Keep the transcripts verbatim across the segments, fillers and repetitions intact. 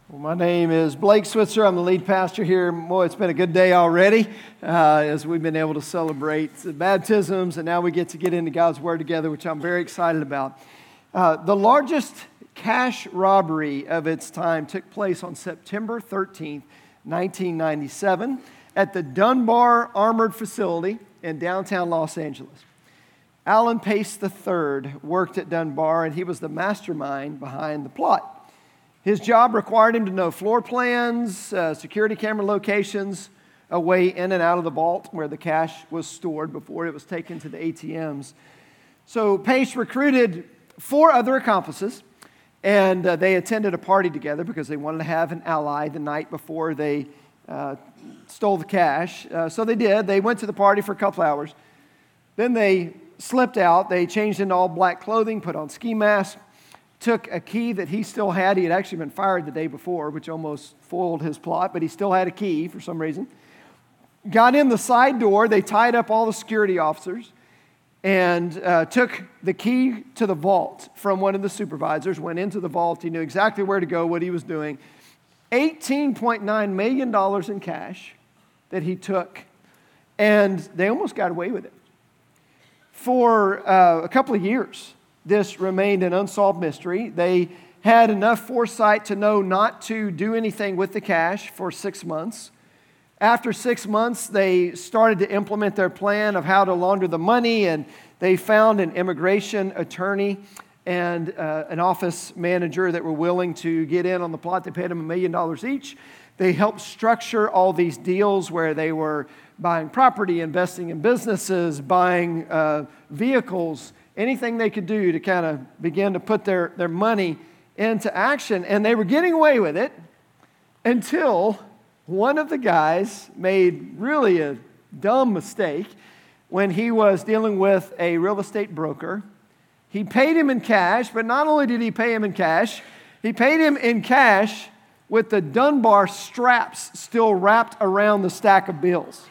Well, my name is Blake Switzer. I'm the lead pastor here. Boy, it's been a good day already uh, as we've been able to celebrate the baptisms, and now we get to get into God's Word together, which I'm very excited about. Uh, the largest cash robbery of its time took place on September thirteenth, nineteen ninety-seven, at the Dunbar Armored Facility in downtown Los Angeles. Alan Pace the third worked at Dunbar, and he was the mastermind behind the plot. His job required him to know floor plans, uh, security camera locations, a way in and out of the vault where the cash was stored before it was taken to the A T Ms. So Pace recruited four other accomplices, and uh, they attended a party together because they wanted to have an ally the night before they uh, stole the cash. Uh, so they did. They went to the party for a couple hours. Then they slipped out. They changed into all black clothing, put on ski masks, took a key that he still had. He had actually been fired the day before, which almost foiled his plot, but he still had a key for some reason. Got in the side door. They tied up all the security officers and uh, took the key to the vault from one of the supervisors, went into the vault. He knew exactly where to go, what he was doing. eighteen point nine million dollars in cash that he took, and they almost got away with it. For uh, a couple of years, this remained an unsolved mystery. They had enough foresight to know not to do anything with the cash for six months. After six months, they started to implement their plan of how to launder the money, and they found an immigration attorney and uh, an office manager that were willing to get in on the plot. They paid them a million dollars each. They helped structure all these deals where they were buying property, investing in businesses, buying uh, vehicles, anything they could do to kind of begin to put their, their money into action. And they were getting away with it until one of the guys made really a dumb mistake when he was dealing with a real estate broker. He paid him in cash, but not only did he pay him in cash, he paid him in cash with the Dunbar straps still wrapped around the stack of bills.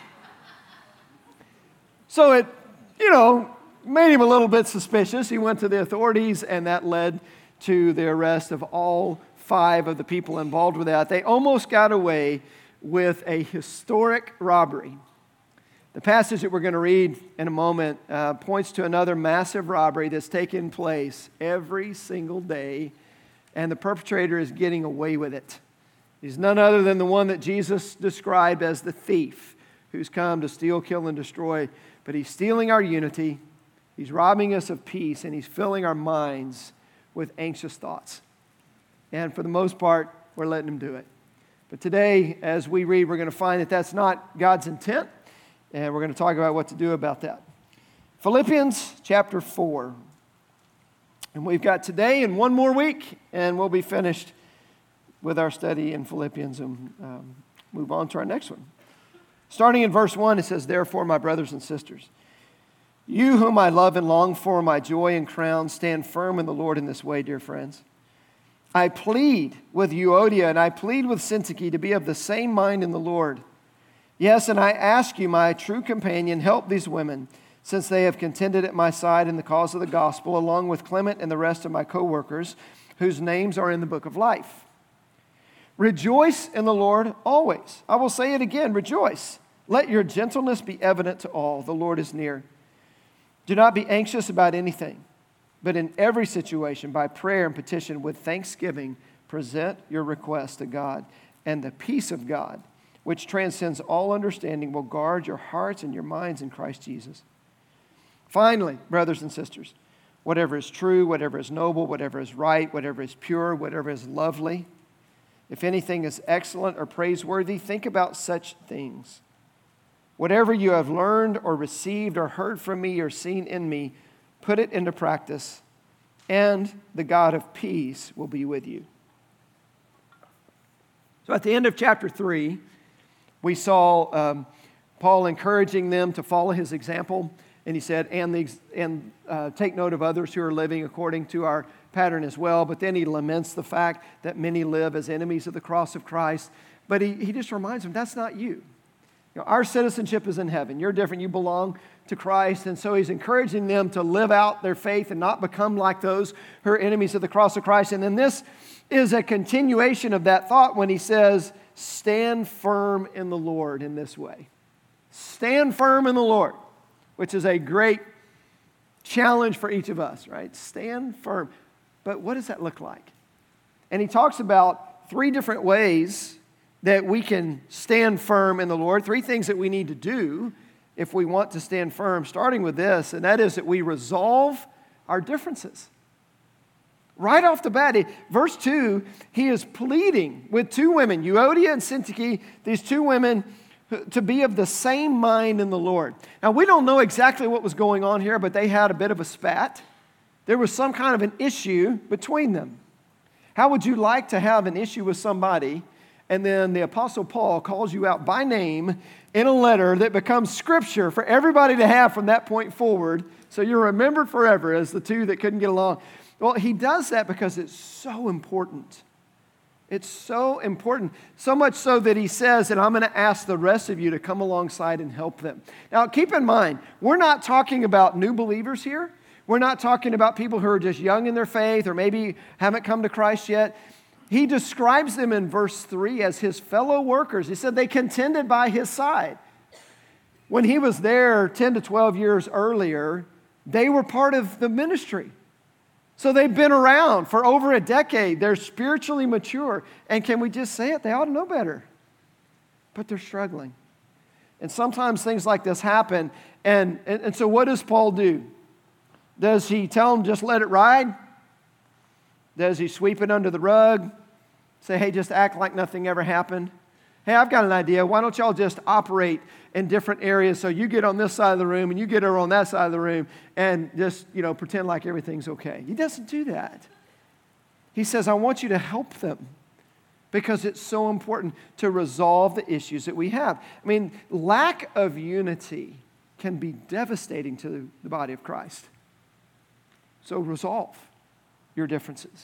So it, you know, made him a little bit suspicious. He went to the authorities, and that led to the arrest of all five of the people involved with that. They almost got away with a historic robbery. The passage that we're going to read in a moment uh, points to another massive robbery that's taken place every single day, and the perpetrator is getting away with it. He's none other than the one that Jesus described as the thief who's come to steal, kill, and destroy. But he's stealing our unity. He's robbing us of peace, and he's filling our minds with anxious thoughts. And for the most part, we're letting him do it. But today, as we read, we're going to find that that's not God's intent, and we're going to talk about what to do about that. Philippians chapter four. And we've got today and one more week, and we'll be finished with our study in Philippians and um, move on to our next one. Starting in verse one, it says, "Therefore, my brothers and sisters, you whom I love and long for, my joy and crown, stand firm in the Lord in this way, dear friends. I plead with Euodia and I plead with Syntyche to be of the same mind in the Lord. Yes, and I ask you, my true companion, help these women, since they have contended at my side in the cause of the gospel, along with Clement and the rest of my co-workers, whose names are in the book of life. Rejoice in the Lord always. I will say it again, rejoice. Let your gentleness be evident to all. The Lord is near. Do not be anxious about anything, but in every situation, by prayer and petition with thanksgiving, present your requests to God, and the peace of God, which transcends all understanding, will guard your hearts and your minds in Christ Jesus. Finally, brothers and sisters, whatever is true, whatever is noble, whatever is right, whatever is pure, whatever is lovely, if anything is excellent or praiseworthy, think about such things. Whatever you have learned or received or heard from me or seen in me, put it into practice, and the God of peace will be with you." So at the end of chapter three, we saw um, Paul encouraging them to follow his example, and he said, and, the, and uh, take note of others who are living according to our pattern as well. But then he laments the fact that many live as enemies of the cross of Christ. But he, he just reminds them, that's not you. You know, our citizenship is in heaven. You're different. You belong to Christ. And so he's encouraging them to live out their faith and not become like those who are enemies of the cross of Christ. And then this is a continuation of that thought when he says, stand firm in the Lord in this way. Stand firm in the Lord, which is a great challenge for each of us, right? Stand firm. But what does that look like? And he talks about three different ways that we can stand firm in the Lord, three things that we need to do if we want to stand firm, starting with this, and that is that we resolve our differences. Right off the bat, verse two, he is pleading with two women, Euodia and Syntyche, these two women, to be of the same mind in the Lord. Now, we don't know exactly what was going on here, but they had a bit of a spat. There was some kind of an issue between them. How would you like to have an issue with somebody, and then the Apostle Paul calls you out by name in a letter that becomes scripture for everybody to have from that point forward, so you're remembered forever as the two that couldn't get along? Well, he does that because it's so important. It's so important, so much so that he says that I'm going to ask the rest of you to come alongside and help them. Now, keep in mind, we're not talking about new believers here. We're not talking about people who are just young in their faith or maybe haven't come to Christ yet. He describes them in verse three as his fellow workers. He said they contended by his side. When he was there ten to twelve years earlier, they were part of the ministry. So they've been around for over a decade. They're spiritually mature. And can we just say it? They ought to know better. But they're struggling. And sometimes things like this happen. And, and, and so what does Paul do? Does he tell them just let it ride? Does he sweep it under the rug? Say, hey, just act like nothing ever happened? Hey, I've got an idea. Why don't y'all just operate in different areas so you get on this side of the room and you get over on that side of the room and just, you know, pretend like everything's okay. He doesn't do that. He says, I want you to help them because it's so important to resolve the issues that we have. I mean, lack of unity can be devastating to the body of Christ. So resolve your differences.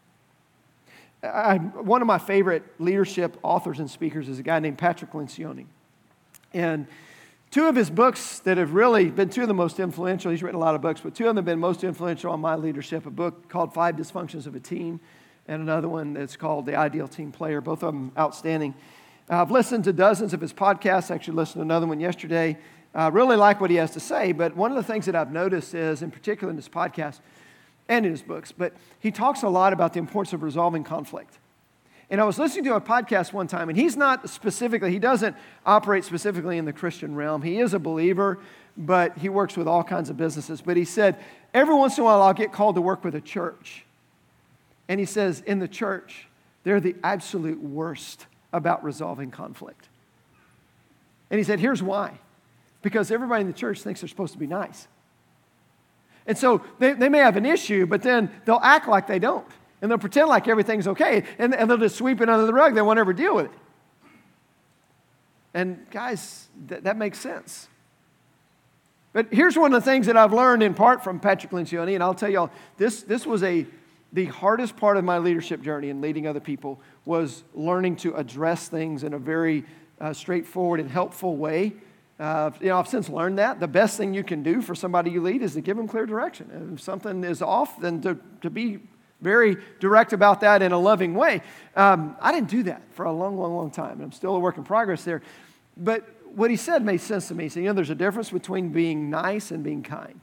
I, one of my favorite leadership authors and speakers is a guy named Patrick Lencioni. And two of his books that have really been two of the most influential, he's written a lot of books, but two of them have been most influential on my leadership, a book called Five Dysfunctions of a Team and another one that's called The Ideal Team Player, both of them outstanding. Uh, I've listened to dozens of his podcasts, actually listened to another one yesterday. I uh, really like what he has to say, but one of the things that I've noticed is, in particular in this podcast, and in his books, but he talks a lot about the importance of resolving conflict. And I was listening to a podcast one time, and he's not specifically, he doesn't operate specifically in the Christian realm. He is a believer, but he works with all kinds of businesses. But he said, every once in a while I'll get called to work with a church. And he says, in the church, they're the absolute worst about resolving conflict. And he said, here's why. Because everybody in the church thinks they're supposed to be nice. And so they, they may have an issue, but then they'll act like they don't. And they'll pretend like everything's okay. And, and they'll just sweep it under the rug. They won't ever deal with it. And guys, th- that makes sense. But here's one of the things that I've learned in part from Patrick Lencioni. And I'll tell y'all, this, this was a the hardest part of my leadership journey in leading other people was learning to address things in a very uh, straightforward and helpful way. Uh, you know, I've since learned that. The best thing you can do for somebody you lead is to give them clear direction. And if something is off, then to, to be very direct about that in a loving way. Um, I didn't do that for a long, long, long time. I'm still a work in progress there. But what he said made sense to me. He said, you know, there's a difference between being nice and being kind.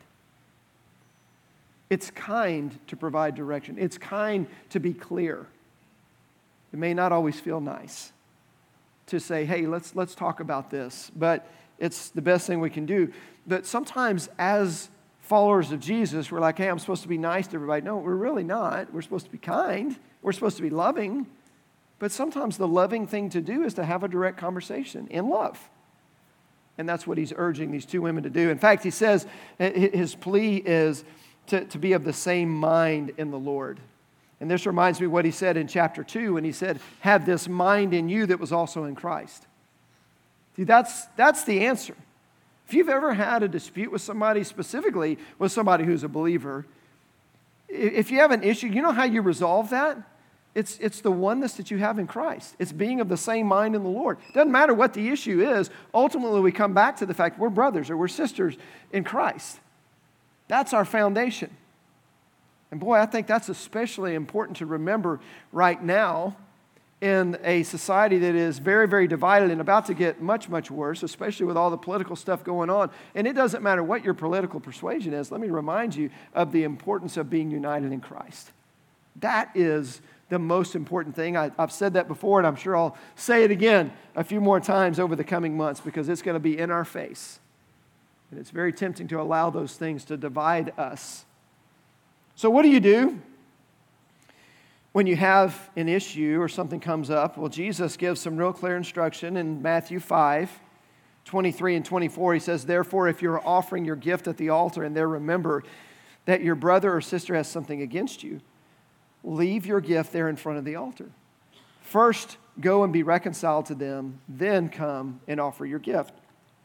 It's kind to provide direction. It's kind to be clear. It may not always feel nice to say, hey, let's let's talk about this. But it's the best thing we can do. But sometimes as followers of Jesus, we're like, hey, I'm supposed to be nice to everybody. No, we're really not. We're supposed to be kind. We're supposed to be loving. But sometimes the loving thing to do is to have a direct conversation in love. And that's what he's urging these two women to do. In fact, he says his plea is to, to be of the same mind in the Lord. And this reminds me of what he said in chapter two when he said, have this mind in you that was also in Christ. See, that's, that's the answer. If you've ever had a dispute with somebody, specifically with somebody who's a believer, if you have an issue, you know how you resolve that? It's, it's the oneness that you have in Christ. It's being of the same mind in the Lord. It doesn't matter what the issue is. Ultimately, we come back to the fact we're brothers or we're sisters in Christ. That's our foundation. And boy, I think that's especially important to remember right now in a society that is very, very divided and about to get much, much worse, especially with all the political stuff going on. And it doesn't matter what your political persuasion is. Let me remind you of the importance of being united in Christ. That is the most important thing. I, I've said that before, and I'm sure I'll say it again a few more times over the coming months because it's going to be in our face. And it's very tempting to allow those things to divide us. So what do you do when you have an issue or something comes up? Well, Jesus gives some real clear instruction in Matthew five, twenty-three and twenty-four. He says, therefore, if you're offering your gift at the altar and there remember that your brother or sister has something against you, leave your gift there in front of the altar. First, go and be reconciled to them, then come and offer your gift.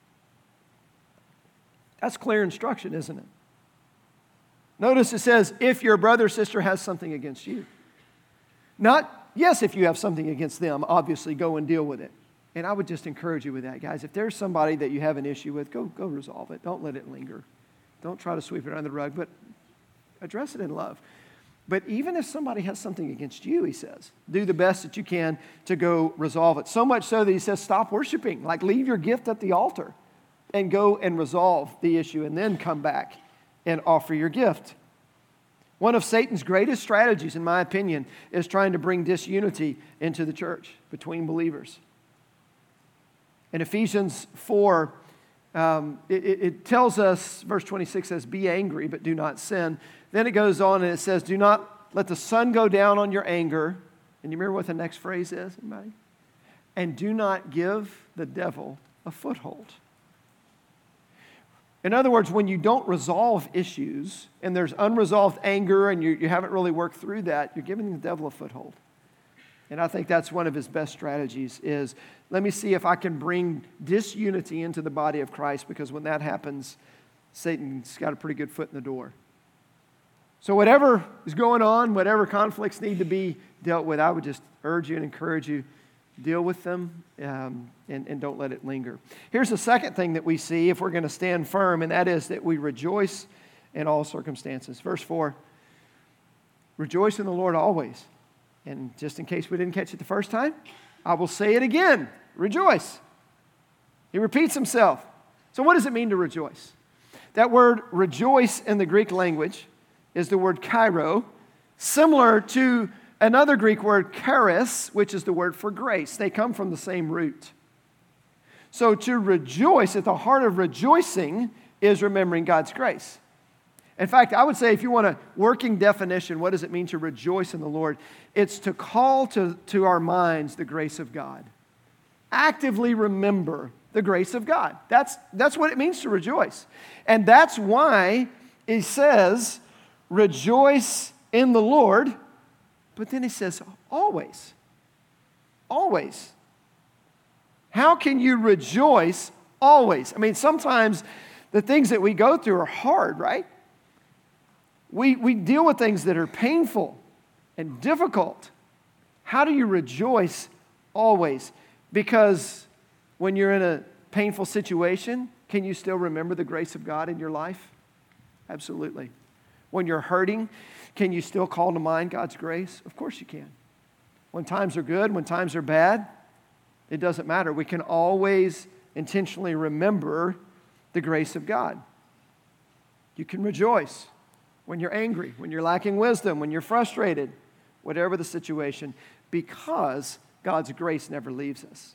That's clear instruction, isn't it? Notice it says, if your brother or sister has something against you. Not, yes, if you have something against them, obviously go and deal with it. And I would just encourage you with that, guys. If there's somebody that you have an issue with, go, go resolve it. Don't let it linger. Don't try to sweep it under the rug, but address it in love. But even if somebody has something against you, he says, do the best that you can to go resolve it. So much so that he says, stop worshiping. Like, leave your gift at the altar and go and resolve the issue and then come back and offer your gift. One of Satan's greatest strategies, in my opinion, is trying to bring disunity into the church between believers. In Ephesians four, um, it, it tells us, verse twenty-six says, be angry, but do not sin. Then it goes on and it says, do not let the sun go down on your anger. And you remember what the next phrase is, anybody? And do not give the devil a foothold. In other words, when you don't resolve issues and there's unresolved anger and you, you haven't really worked through that, you're giving the devil a foothold. And I think that's one of his best strategies is, let me see if I can bring disunity into the body of Christ, because when that happens, Satan's got a pretty good foot in the door. So whatever is going on, whatever conflicts need to be dealt with, I would just urge you and encourage you, deal with them um, and, and don't let it linger. Here's the second thing that we see if we're going to stand firm, and that is that we rejoice in all circumstances. Verse four, rejoice in the Lord always. And just in case we didn't catch it the first time, I will say it again, rejoice. He repeats himself. So what does it mean to rejoice? That word rejoice in the Greek language is the word kairo, similar to another Greek word charis, which is the word for grace. They come from the same root. So to rejoice, at the heart of rejoicing, is remembering God's grace. In fact, I would say if you want a working definition, what does it mean to rejoice in the Lord? It's to call to, to our minds the grace of God. Actively remember the grace of God. That's, that's what it means to rejoice. And that's why he says, rejoice in the Lord. But then he says, always. Always. How can you rejoice always? I mean, sometimes the things that we go through are hard, right? We, we deal with things that are painful and difficult. How do you rejoice always? Because when you're in a painful situation, can you still remember the grace of God in your life? Absolutely. When you're hurting, can you still call to mind God's grace? Of course you can. When times are good, when times are bad, it doesn't matter. We can always intentionally remember the grace of God. You can rejoice when you're angry, when you're lacking wisdom, when you're frustrated, whatever the situation, because God's grace never leaves us.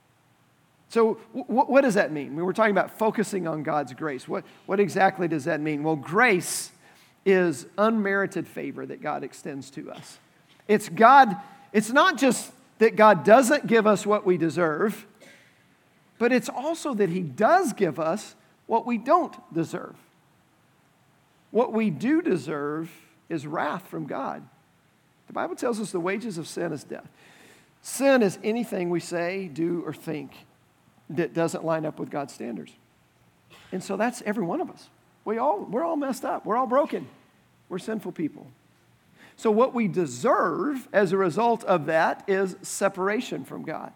So w- what does that mean? We were talking about focusing on God's grace. What, what exactly does that mean? Well, grace is unmerited favor that God extends to us. It's God, it's not just that God doesn't give us what we deserve, but it's also that He does give us what we don't deserve. What we do deserve is wrath from God. The Bible tells us the wages of sin is death. Sin is anything we say, do, or think that doesn't line up with God's standards. And so that's every one of us. We all, we're all messed up. We're all broken. We're sinful people. So what we deserve as a result of that is separation from God.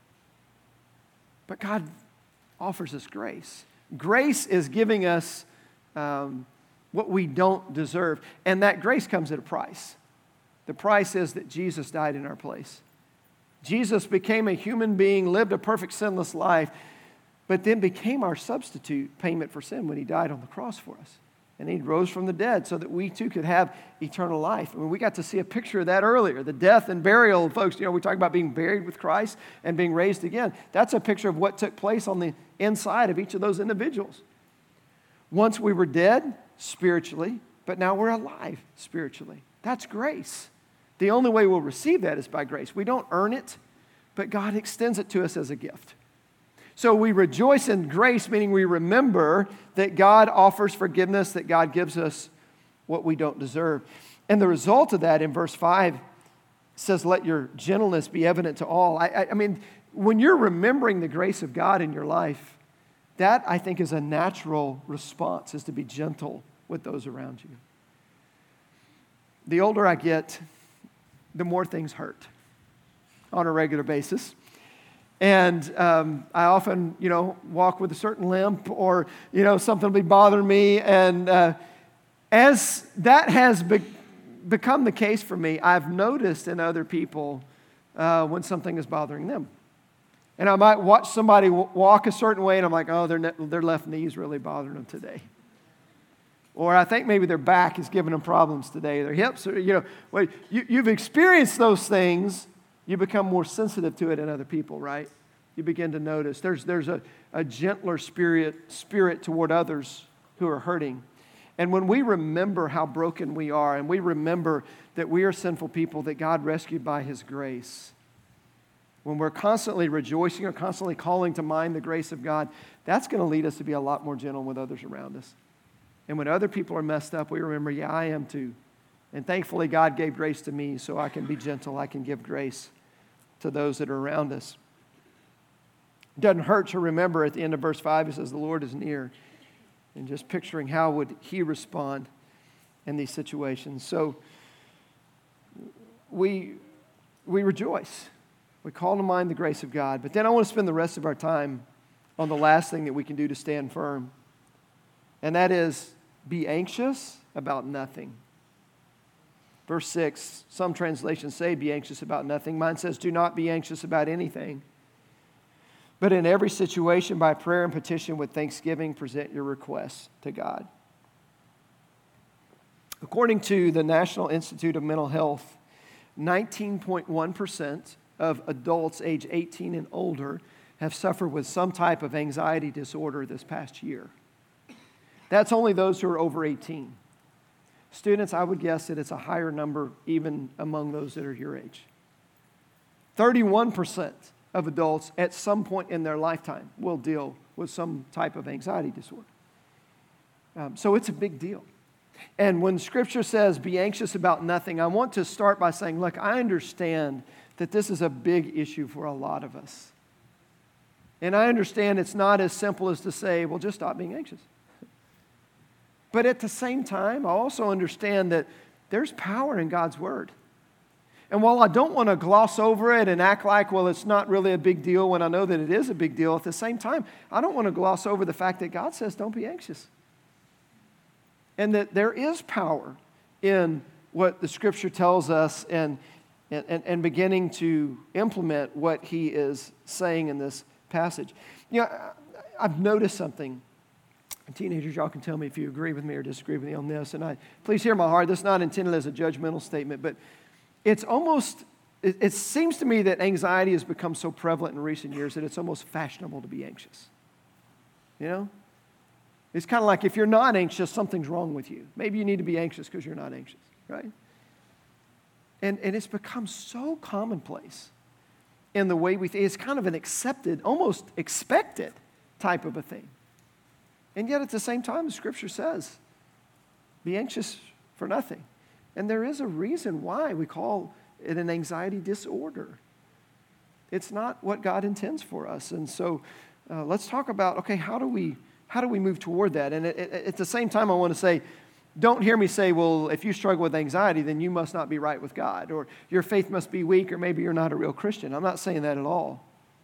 But God offers us grace. Grace is giving us um, what we don't deserve. And that grace comes at a price. The price is that Jesus died in our place. Jesus became a human being, lived a perfect sinless life, but then became our substitute payment for sin when he died on the cross for us. And he rose from the dead so that we too could have eternal life. I mean, we got to see a picture of that earlier. The death and burial of folks. You know, we talk about being buried with Christ and being raised again. That's a picture of what took place on the inside of each of those individuals. Once we were dead spiritually, but now we're alive spiritually. That's grace. The only way we'll receive that is by grace. We don't earn it, but God extends it to us as a gift. So we rejoice in grace, meaning we remember that God offers forgiveness, that God gives us what we don't deserve. And the result of that in verse five says, let your gentleness be evident to all. I, I, I mean, when you're remembering the grace of God in your life, that I think is a natural response, is to be gentle with those around you. The older I get, the more things hurt on a regular basis. And um, I often, you know, walk with a certain limp or, you know, something will be bothering me. And uh, as that has be- become the case for me, I've noticed in other people uh, when something is bothering them. And I might watch somebody w- walk a certain way and I'm like, oh, their, ne- their left knee is really bothering them today. Or I think maybe their back is giving them problems today. Their hips, are, you know, well, you, you've experienced those things. You become more sensitive to it in other people, right? You begin to notice. There's, there's a, a gentler spirit, spirit toward others who are hurting. And when we remember how broken we are, and we remember that we are sinful people that God rescued by His grace, when we're constantly rejoicing or constantly calling to mind the grace of God, that's going to lead us to be a lot more gentle with others around us. And when other people are messed up, we remember, yeah, I am too. And thankfully, God gave grace to me so I can be gentle. I can give grace to those that are around us. It doesn't hurt to remember at the end of verse five, it says, the Lord is near. And just picturing how would He respond in these situations. So we, we rejoice. We call to mind the grace of God. But then I want to spend the rest of our time on the last thing that we can do to stand firm. And that is be anxious about nothing. Verse six, some translations say be anxious about nothing. Mine says do not be anxious about anything. But in every situation, by prayer and petition with thanksgiving, present your requests to God. According to the National Institute of Mental Health, nineteen point one percent of adults age eighteen and older have suffered with some type of anxiety disorder this past year. That's only those who are over eighteen. Students, I would guess that it's a higher number even among those that are your age. thirty-one percent of adults at some point in their lifetime will deal with some type of anxiety disorder. Um, so it's a big deal. And when Scripture says be anxious about nothing, I want to start by saying, look, I understand that this is a big issue for a lot of us. And I understand it's not as simple as to say, well, just stop being anxious. But at the same time, I also understand that there's power in God's Word. And while I don't want to gloss over it and act like, well, it's not really a big deal when I know that it is a big deal, at the same time, I don't want to gloss over the fact that God says don't be anxious. And that there is power in what the Scripture tells us and, and, and beginning to implement what He is saying in this passage. You know, I've noticed something. Teenagers, y'all can tell me if you agree with me or disagree with me on this. And I please hear my heart. This is not intended as a judgmental statement, but it's almost, it, it seems to me that anxiety has become so prevalent in recent years that it's almost fashionable to be anxious. You know? It's kind of like if you're not anxious, something's wrong with you. Maybe you need to be anxious because you're not anxious, right? And, and it's become so commonplace in the way we think. It's kind of an accepted, almost expected type of a thing. And yet at the same time, the Scripture says, be anxious for nothing. And there is a reason why we call it an anxiety disorder. It's not what God intends for us. And so uh, let's talk about, okay, how do we how do we move toward that? And it, it, at the same time, I want to say, don't hear me say, well, if you struggle with anxiety, then you must not be right with God, or your faith must be weak, or maybe you're not a real Christian. I'm not saying that at all.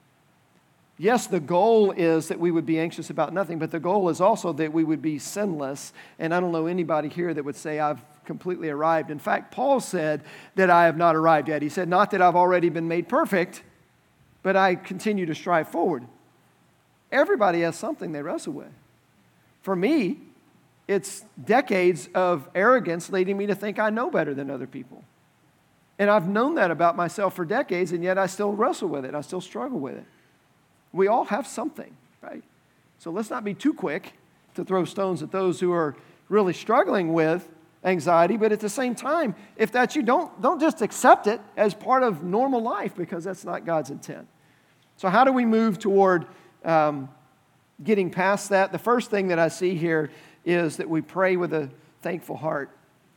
Yes, the goal is that we would be anxious about nothing, but the goal is also that we would be sinless. And I don't know anybody here that would say, I've completely arrived. In fact, Paul said that I have not arrived yet. He said, not that I've already been made perfect, but I continue to strive forward. Everybody has something they wrestle with. For me, it's decades of arrogance leading me to think I know better than other people. And I've known that about myself for decades, and yet I still wrestle with it. I still struggle with it. We all have something, right? So let's not be too quick to throw stones at those who are really struggling with anxiety, but at the same time, if that's you, don't, don't just accept it as part of normal life, because that's not God's intent. So how do we move toward um, getting past that? The first thing that I see here is that we pray with a thankful heart.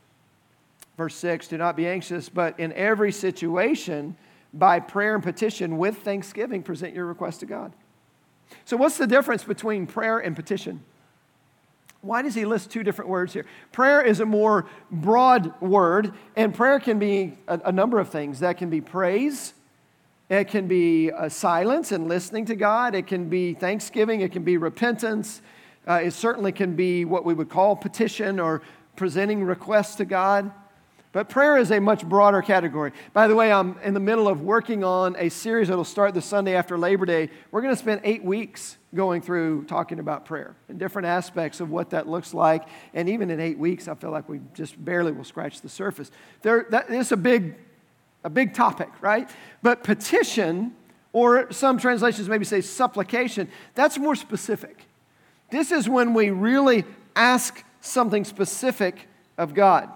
Verse six, do not be anxious, but in every situation, by prayer and petition with thanksgiving, present your request to God. So what's the difference between prayer and petition? Why does he list two different words here? Prayer is a more broad word, and prayer can be a, a number of things. That can be praise. It can be uh, silence and listening to God. It can be thanksgiving. It can be repentance. Uh, it certainly can be what we would call petition or presenting requests to God. But prayer is a much broader category. By the way, I'm in the middle of working on a series that will start the Sunday after Labor Day. We're going to spend eight weeks going through talking about prayer and different aspects of what that looks like. And even in eight weeks, I feel like we just barely will scratch the surface. There, that is a big, a big topic, right? But petition, or some translations maybe say supplication, that's more specific. This is when we really ask something specific of God.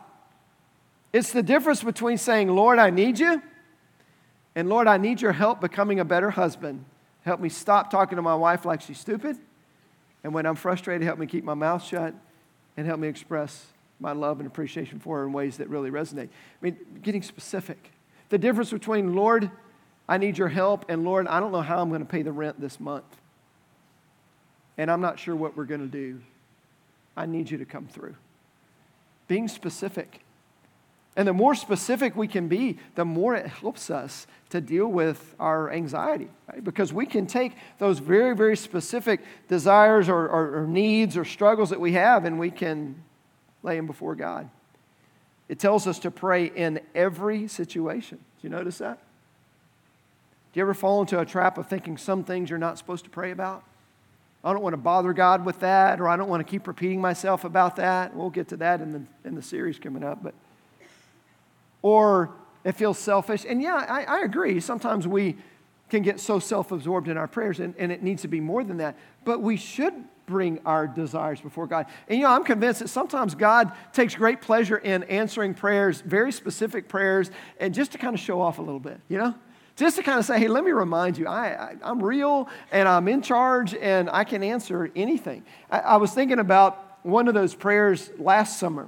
It's the difference between saying, Lord, I need you, and Lord, I need your help becoming a better husband. Help me stop talking to my wife like she's stupid. And when I'm frustrated, help me keep my mouth shut and help me express my love and appreciation for her in ways that really resonate. I mean, getting specific. The difference between, Lord, I need your help, and Lord, I don't know how I'm going to pay the rent this month. And I'm not sure what we're going to do. I need you to come through. Being specific. And the more specific we can be, the more it helps us to deal with our anxiety, right? Because we can take those very, very specific desires or, or, or needs or struggles that we have, and we can lay them before God. It tells us to pray in every situation. Do you notice that? Do you ever fall into a trap of thinking some things you're not supposed to pray about? I don't want to bother God with that, or I don't want to keep repeating myself about that. We'll get to that in the, in the series coming up, but or it feels selfish. And yeah, I, I agree. Sometimes we can get so self-absorbed in our prayers, and, and it needs to be more than that. But we should bring our desires before God. And you know, I'm convinced that sometimes God takes great pleasure in answering prayers, very specific prayers, and just to kind of show off a little bit, you know? Just to kind of say, hey, let me remind you, I, I, I'm real, and I'm in charge, and I can answer anything. I, I was thinking about one of those prayers last summer.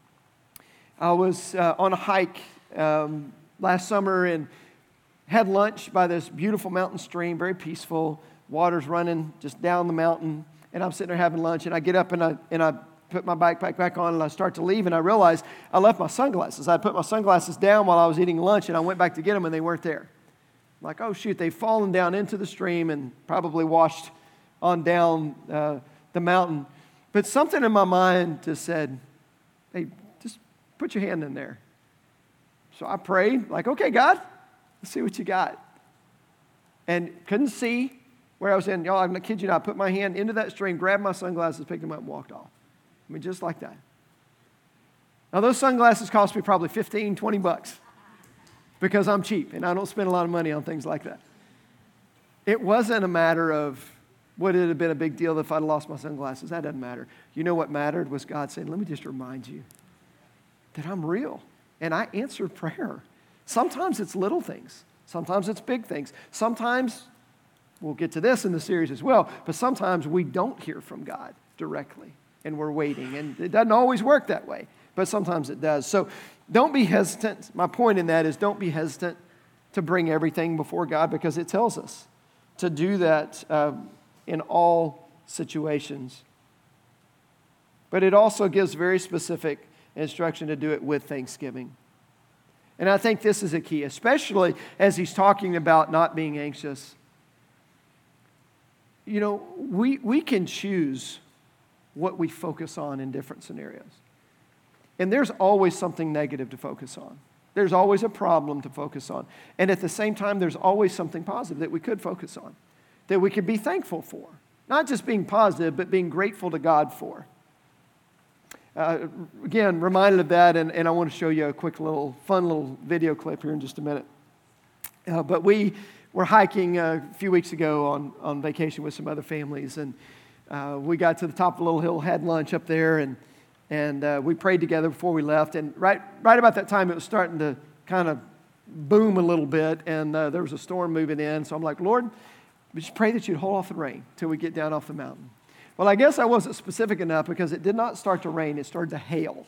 I was uh, on a hike um, last summer and had lunch by this beautiful mountain stream, very peaceful. Water's running just down the mountain, and I'm sitting there having lunch, and I get up and I and I put my backpack back on, and I start to leave, and I realize I left my sunglasses. I put my sunglasses down while I was eating lunch, and I went back to get them, and they weren't there. I'm like, oh, shoot, they've fallen down into the stream and probably washed on down uh, the mountain. But something in my mind just said, hey, put your hand in there. So I prayed, like, okay, God, let's see what you got. And couldn't see where I was in. Y'all, I'm not kidding you not. I put my hand into that stream, grabbed my sunglasses, picked them up, and walked off. I mean, just like that. Now, those sunglasses cost me probably fifteen, twenty bucks because I'm cheap and I don't spend a lot of money on things like that. It wasn't a matter of, would it have been a big deal if I'd lost my sunglasses? That doesn't matter. You know what mattered was God saying, let me just remind you that I'm real, and I answer prayer. Sometimes it's little things. Sometimes it's big things. Sometimes, we'll get to this in the series as well, but sometimes we don't hear from God directly, and we're waiting, and it doesn't always work that way, but sometimes it does. So don't be hesitant. My point in that is don't be hesitant to bring everything before God, because it tells us to do that uh, in all situations. But it also gives very specific instruction to do it with thanksgiving. And I think this is a key, especially as he's talking about not being anxious. You know, we, we can choose what we focus on in different scenarios. And there's always something negative to focus on. There's always a problem to focus on. And at the same time, there's always something positive that we could focus on, that we could be thankful for. Not just being positive, but being grateful to God for. Uh, again, reminded of that, and, and I want to show you a quick little, fun little video clip here in just a minute. Uh, but we were hiking a few weeks ago on, on vacation with some other families, and uh, we got to the top of a little hill, had lunch up there, and and uh, we prayed together before we left. And right, right about that time, it was starting to kind of boom a little bit, and uh, there was a storm moving in. So I'm like, Lord, we just pray that you'd hold off the rain till we get down off the mountain. Well, I guess I wasn't specific enough because it did not start to rain. It started to hail.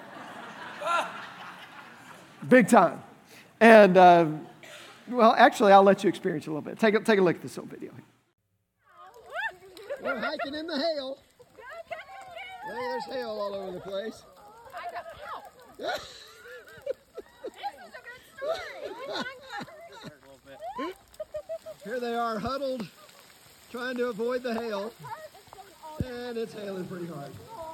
Big time. And, uh, well, actually, I'll let you experience it a little bit. Take a, take a look at this little video. We're hiking in the hail. Hey, there's hail all over the place. Here they are huddled, trying to avoid the hail. And it's hailing pretty hard.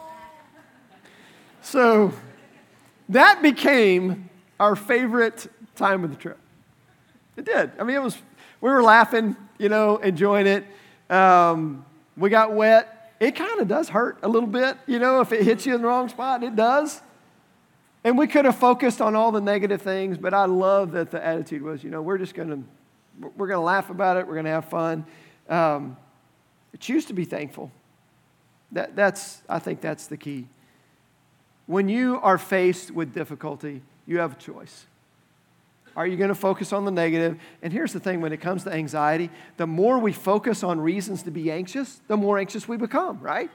So that became our favorite time of the trip. It did. I mean, it was, we were laughing, you know, enjoying it. Um, we got wet. It kind of does hurt a little bit, you know, if it hits you in the wrong spot, it does. And we could have focused on all the negative things, but I love that the attitude was, you know, we're just going to, we're going to laugh about it. We're going to have fun. Um, choose to be thankful. That, that's, I think that's the key. When you are faced with difficulty, you have a choice. Are you going to focus on the negative? And here's the thing, when it comes to anxiety, the more we focus on reasons to be anxious, the more anxious we become, right?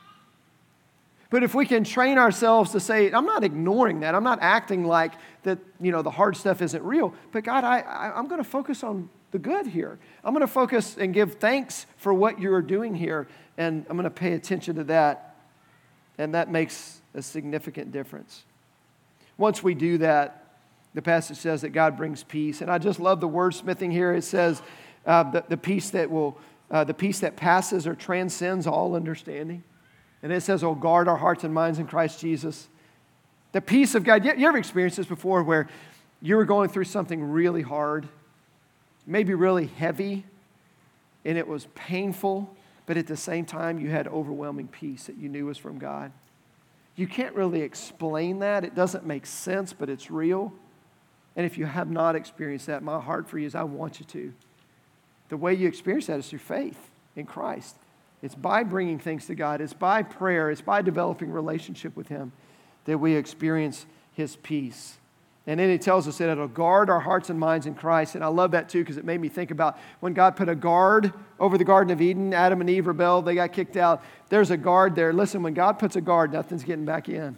But if we can train ourselves to say, I'm not ignoring that. I'm not acting like that, you know, the hard stuff isn't real. But God, I, I, I'm going to focus on the good here. I'm going to focus and give thanks for what you're doing here. And I'm going to pay attention to that. And that makes a significant difference. Once we do that, the passage says that God brings peace. And I just love the wordsmithing here. It says uh, the, the peace that will, uh, the peace that passes or transcends all understanding. And it says, oh, guard our hearts and minds in Christ Jesus. The peace of God. You, you ever experienced this before where you were going through something really hard, maybe really heavy, and it was painful, but at the same time you had overwhelming peace that you knew was from God? You can't really explain that. It doesn't make sense, but it's real. And if you have not experienced that, my heart for you is I want you to. The way you experience that is through faith in Christ. It's by bringing things to God. It's by prayer. It's by developing relationship with Him that we experience His peace. And then He tells us that it'll guard our hearts and minds in Christ. And I love that too because it made me think about when God put a guard over the Garden of Eden. Adam and Eve rebelled. They got kicked out. There's a guard there. Listen, when God puts a guard, nothing's getting back in.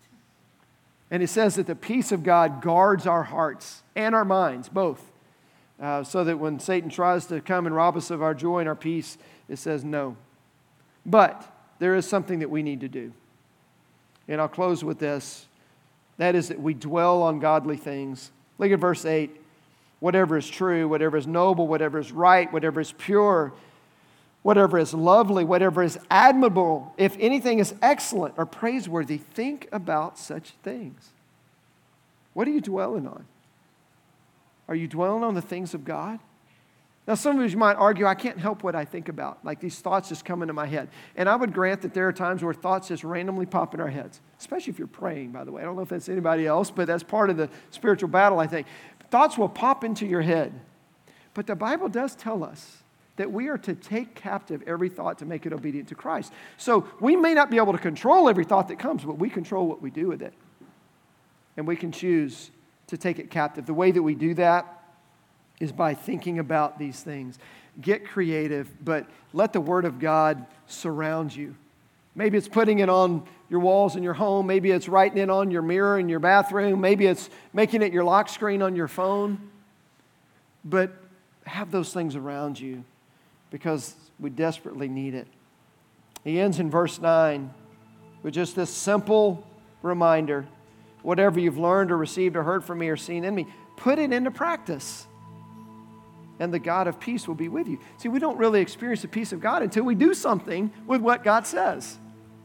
And it says that the peace of God guards our hearts and our minds, both. Uh, so that when Satan tries to come and rob us of our joy and our peace, it says no. But there is something that we need to do. And I'll close with this. That is that we dwell on godly things. Look at verse eight. Whatever is true, whatever is noble, whatever is right, whatever is pure, whatever is lovely, whatever is admirable, if anything is excellent or praiseworthy, think about such things. What are you dwelling on? Are you dwelling on the things of God? Now, some of you might argue, I can't help what I think about. Like these thoughts just come into my head. And I would grant that there are times where thoughts just randomly pop in our heads, especially if you're praying, by the way. I don't know if that's anybody else, but that's part of the spiritual battle, I think. Thoughts will pop into your head. But the Bible does tell us that we are to take captive every thought to make it obedient to Christ. So we may not be able to control every thought that comes, but we control what we do with it. And we can choose to take it captive. The way that we do that is by thinking about these things. Get creative, but let the Word of God surround you. Maybe it's putting it on your walls in your home. Maybe it's writing it on your mirror in your bathroom. Maybe it's making it your lock screen on your phone. But have those things around you because we desperately need it. He ends in verse nine But just this simple reminder, whatever you've learned or received or heard from me or seen in me, put it into practice. And the God of peace will be with you. See, we don't really experience the peace of God until we do something with what God says.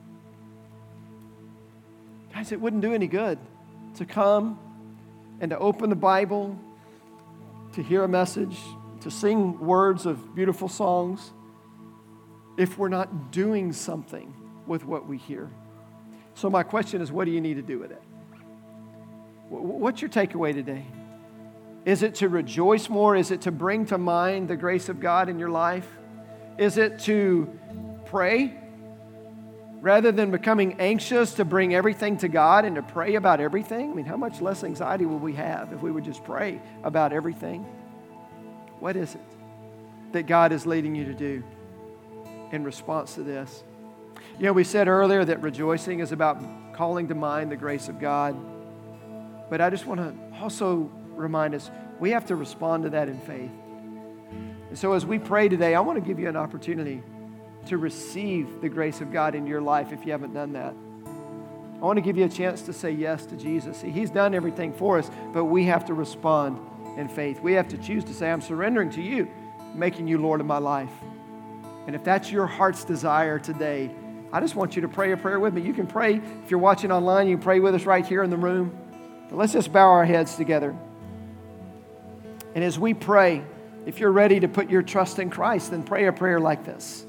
Guys, it wouldn't do any good to come and to open the Bible, to hear a message, to sing words of beautiful songs, if we're not doing something with what we hear. So my question is, what do you need to do with it? What's your takeaway today? Is it to rejoice more? Is it to bring to mind the grace of God in your life? Is it to pray? Rather than becoming anxious, to bring everything to God and to pray about everything? I mean, how much less anxiety would we have if we would just pray about everything? What is it that God is leading you to do in response to this? You know, we said earlier that rejoicing is about calling to mind the grace of God. But I just want to also remind us, we have to respond to that in faith. And so as we pray today, I want to give you an opportunity to receive the grace of God in your life if you haven't done that. I want to give you a chance to say yes to Jesus. See, He's done everything for us, but we have to respond in faith. We have to choose to say, I'm surrendering to you, making you Lord of my life. And if that's your heart's desire today, I just want you to pray a prayer with me. You can pray. If you're watching online, you can pray with us right here in the room. But let's just bow our heads together. And as we pray, if you're ready to put your trust in Christ, then pray a prayer like this.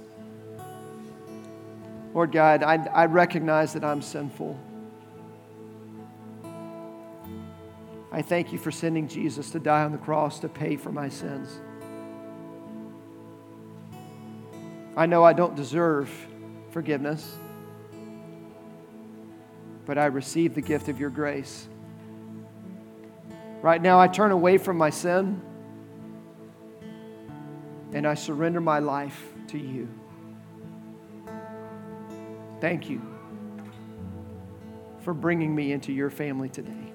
Lord God, I, I recognize that I'm sinful. I thank you for sending Jesus to die on the cross to pay for my sins. I know I don't deserve forgiveness, but I receive the gift of your grace. Right now, I turn away from my sin and I surrender my life to you. Thank you for bringing me into your family today.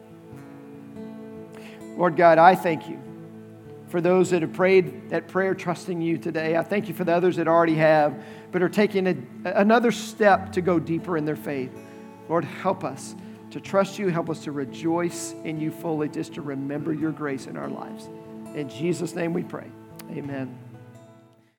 Lord God, I thank you for those that have prayed that prayer trusting you today. I thank you for the others that already have, but are taking a, another step to go deeper in their faith. Lord, help us to trust you. Help us to rejoice in you fully, just to remember your grace in our lives. In Jesus' name we pray. Amen.